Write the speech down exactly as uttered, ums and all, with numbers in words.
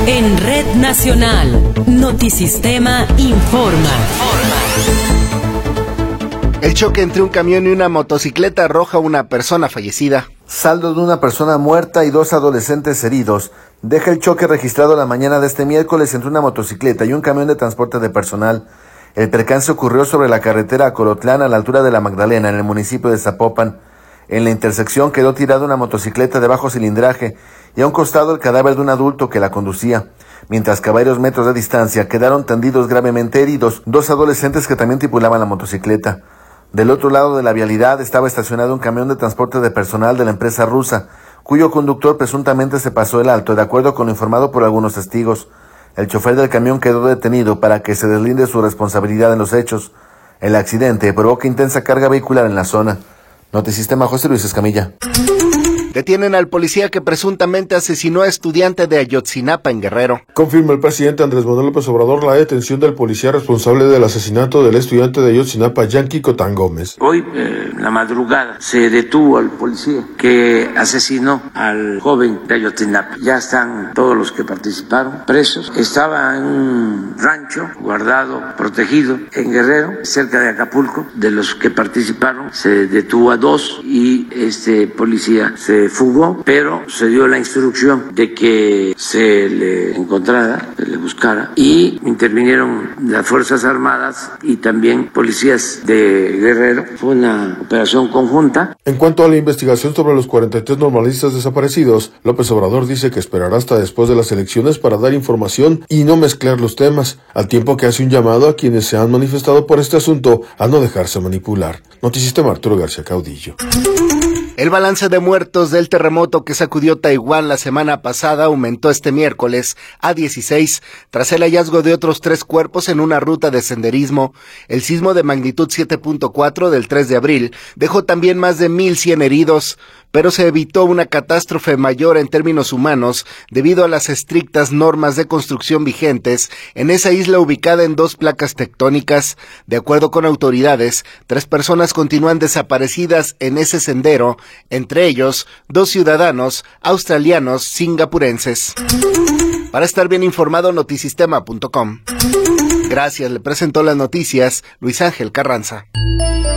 En Red Nacional, Notisistema informa. El choque entre un camión y una motocicleta arroja a una persona fallecida. Saldo de una persona muerta y dos adolescentes heridos deja el choque registrado la mañana de este miércoles entre una motocicleta y un camión de transporte de personal. El percance ocurrió sobre la carretera Acolotlán a la altura de La Magdalena, en el municipio de Zapopan. En la intersección quedó tirada una motocicleta de bajo cilindraje y a un costado el cadáver de un adulto que la conducía, mientras que a varios metros de distancia quedaron tendidos gravemente heridos dos adolescentes que también tripulaban la motocicleta. Del otro lado de la vialidad estaba estacionado un camión de transporte de personal de la empresa rusa, cuyo conductor presuntamente se pasó el alto, de acuerdo con lo informado por algunos testigos. El chofer del camión quedó detenido para que se deslinde su responsabilidad en los hechos. El accidente provoca intensa carga vehicular en la zona. Notisistema, José Luis Escamilla. Detienen al policía que presuntamente asesinó a estudiante de Ayotzinapa en Guerrero. Confirma el presidente Andrés Manuel López Obrador la detención del policía responsable del asesinato del estudiante de Ayotzinapa, Yanqui Cotán Gómez. Hoy, eh, en la madrugada, se detuvo al policía que asesinó al joven de Ayotzinapa. Ya están todos los que participaron presos. Estaba en un rancho guardado, protegido, en Guerrero, cerca de Acapulco. De los que participaron, se detuvo a dos y este policía se fugó, pero se dio la instrucción de que se le encontrara, se le buscara, y intervinieron las Fuerzas Armadas y también policías de Guerrero. Fue una operación conjunta. En cuanto a la investigación sobre los cuarenta y tres normalistas desaparecidos, López Obrador dice que esperará hasta después de las elecciones para dar información y no mezclar los temas, al tiempo que hace un llamado a quienes se han manifestado por este asunto a no dejarse manipular. Notisistema, Arturo García Caudillo. El balance de muertos del terremoto que sacudió Taiwán la semana pasada aumentó este miércoles a dieciséis, tras el hallazgo de otros tres cuerpos en una ruta de senderismo. El sismo de magnitud siete punto cuatro del tres de abril dejó también más de mil cien heridos, pero se evitó una catástrofe mayor en términos humanos debido a las estrictas normas de construcción vigentes en esa isla ubicada en dos placas tectónicas. De acuerdo con autoridades, tres personas continúan desaparecidas en ese sendero, entre ellos dos ciudadanos australianos singapurenses. Para estar bien informado, notisistema punto com. Gracias, le presentó las noticias Luis Ángel Carranza.